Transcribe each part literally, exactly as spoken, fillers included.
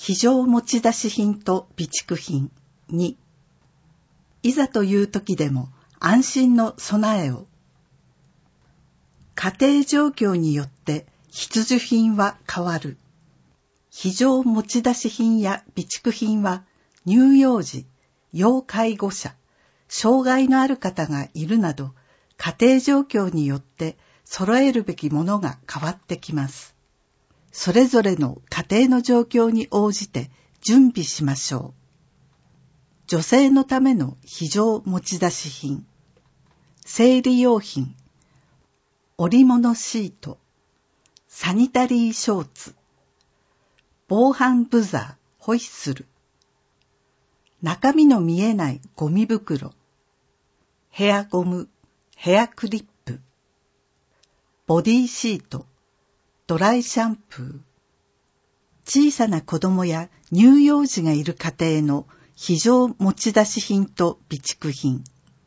非常持ち出し品と備蓄品。に、いざという時でも安心の備えを。家庭状況によって必需品は変わる。非常持ち出し品や備蓄品は乳幼児、要介護者、障害のある方がいるなど、家庭状況によって揃えるべきものが変わってきます。それぞれの家庭の状況に応じて準備しましょう。女性のための非常持ち出し品、生理用品、織物シート、サニタリーショーツ、防犯ブザー、ホイッスル、中身の見えないゴミ袋、ヘアゴム、ヘアクリップ、ボディシート、ドライシャンプー、小さな子供や乳幼児がいる家庭の非常持ち出し品と備蓄品、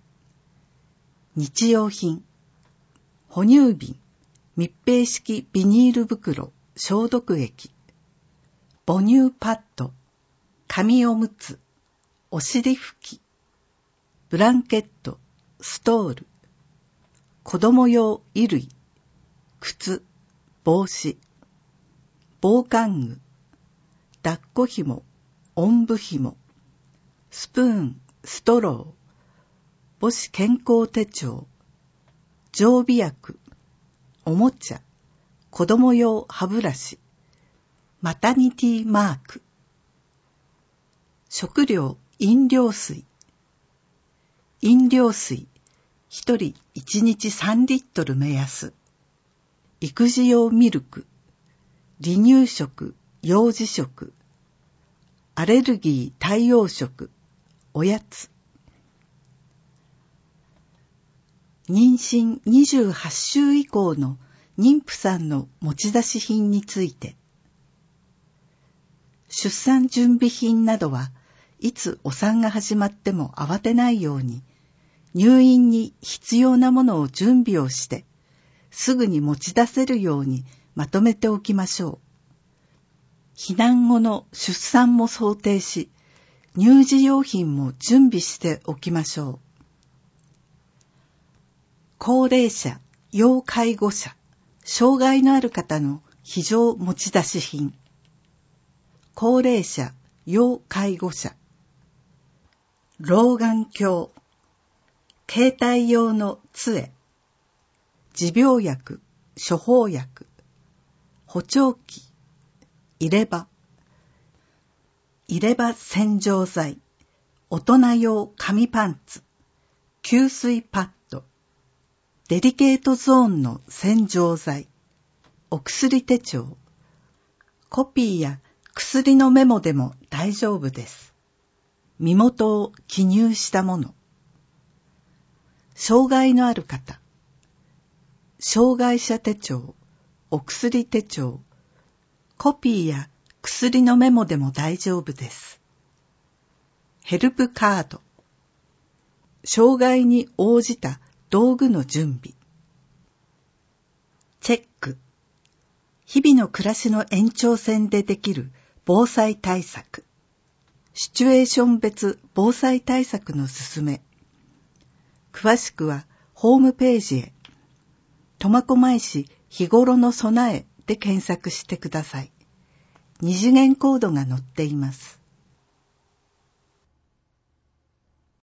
日用品、哺乳瓶、密閉式ビニール袋、消毒液、母乳パッド、紙おむつ、お尻拭き、ブランケット、ストール、子供用衣類、靴、帽子、防寒具、抱っこ紐、おんぶ紐、スプーン、ストロー、母子健康手帳、常備薬、おもちゃ、子供用歯ブラシ、マタニティマーク、食料、飲料水、飲料水、一人一日さんリットル目安、育児用ミルク、離乳食、幼児食、アレルギー対応食、おやつ。妊娠にじゅうはち週以降の妊婦さんの持ち出し品について、出産準備品などはいつお産が始まっても慌てないように、入院に必要なものを準備をして、すぐに持ち出せるようにまとめておきましょう。避難後の出産も想定し、乳児用品も準備しておきましょう。高齢者、要介護者、障害のある方の非常持ち出し品。高齢者、要介護者。老眼鏡、携帯用の杖、持病薬、処方薬、補聴器、入れ歯、入れ歯洗浄剤、大人用紙パンツ、吸水パッド、デリケートゾーンの洗浄剤、お薬手帳、コピーや薬のメモでも大丈夫です。身元を記入したもの。障害のある方、障害者手帳、お薬手帳、コピーや薬のメモでも大丈夫です。ヘルプカード、障害に応じた道具の準備。チェック、日々の暮らしの延長線でできる防災対策。シチュエーション別防災対策のすすめ。詳しくはホームページへ、苫小牧市日頃の備えで検索してください。二次元コードが載っています。